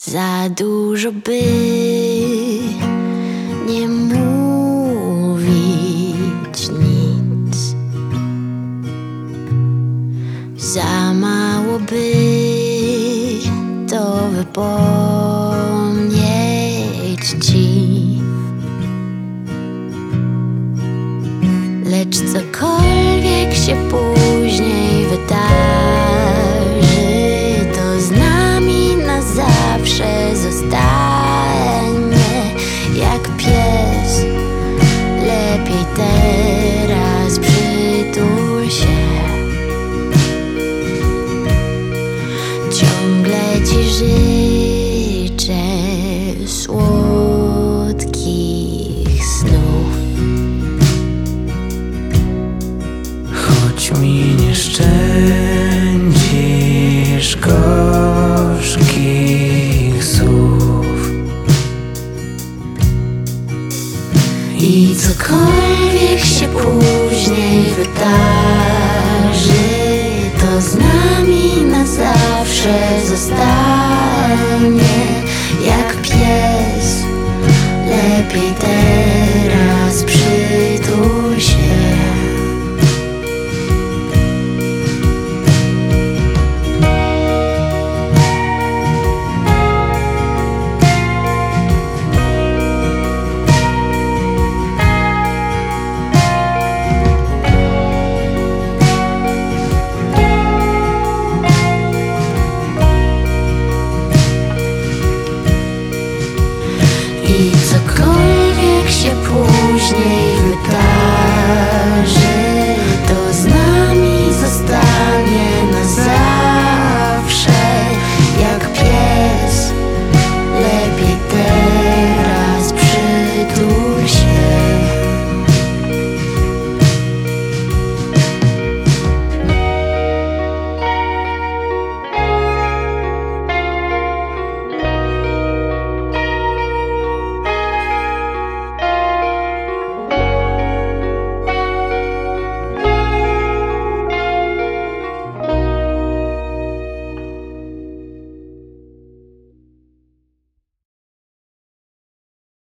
Za dużo by nie mówić nic, za mało by to wypomnieć ci. Lecz cokolwiek się później wydarzy, to z nami na zawsze zostanie. Jak pies, lepiej teraz przytul się. Ciągle ci życzę słodkich snów, choć mi nie szczędzisz gorzkich słów. I cokolwiek się później wydarzy, to z nami na zawsze zostanie. Jak pies, lepiej teraz